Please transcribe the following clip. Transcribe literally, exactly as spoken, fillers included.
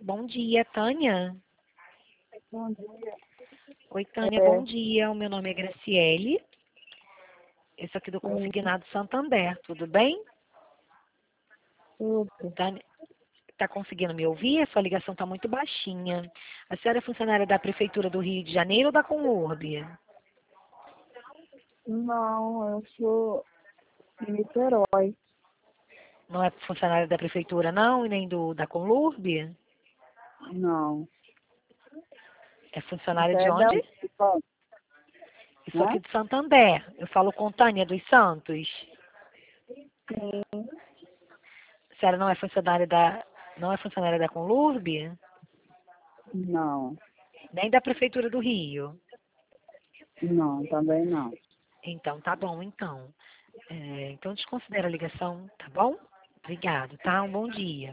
Bom dia, Tânia. Bom dia. Oi, Tânia, É, bom dia. O meu nome é Graciele. Eu sou aqui do sim, Consignado Santander, tudo bem? tudo. Tânia, está conseguindo me ouvir? A sua ligação está muito baixinha. A senhora é funcionária da Prefeitura do Rio de Janeiro ou da Conurb? Não, eu sou de Niterói. Não é funcionária da Prefeitura, não? E nem do, da Conurb? Não. É Você funcionária de é da onde? onde? Isso Né? aqui de Santander. Eu falo com Tânia dos Santos. Sim. A senhora não é funcionária da, não é funcionária da Conurb? Não. Nem da Prefeitura do Rio? Não, também não. Então, tá bom, então. É, então, desconsidera a ligação, tá bom? Obrigado, tá? Um bom dia.